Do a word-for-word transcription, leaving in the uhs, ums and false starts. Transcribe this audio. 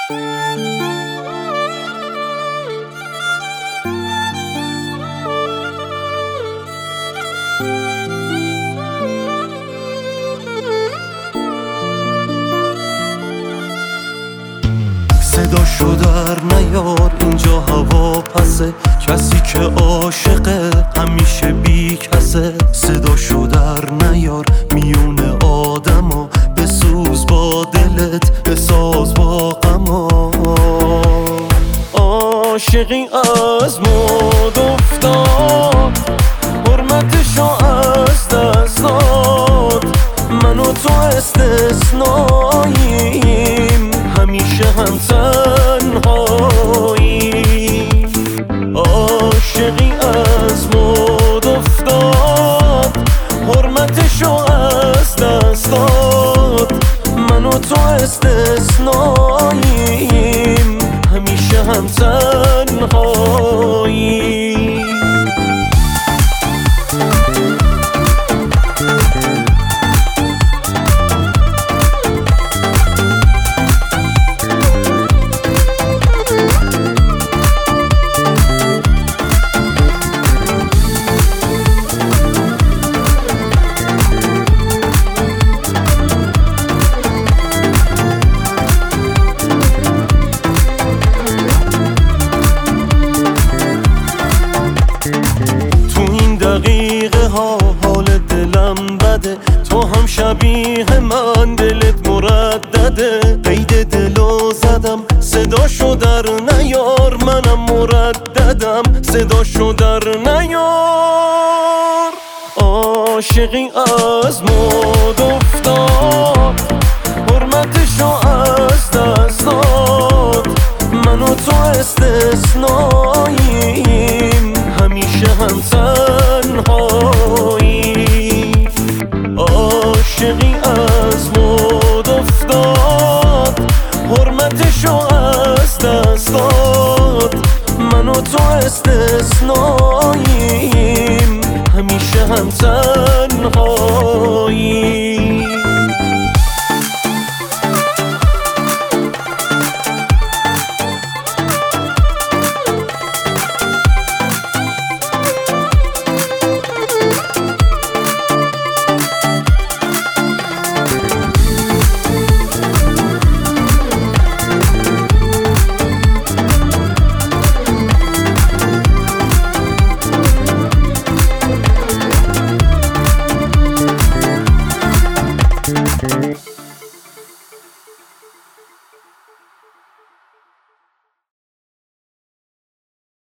صداشو در نیار، اینجا هوا پسه، کسی که عاشقه همیشه بی کسه. صداشو در نیار میون آدما، بسوز با دلت بساز با غما. عاشقی از مد افتاد، حرمتشو از دست داد. من و تو استثناییم، همیشه هم تنهاییم. عاشقی از مد افتاد، حرمتشو از دست داد. من و تو استثناییم، همیشه هم تنهاییم. دقیقه ها حال دلم بده، تو هم شبیه من دلت مردده. قید دلو زدم صداشو در نیار، منم مرددم صداشو در نیار. عاشقی از مد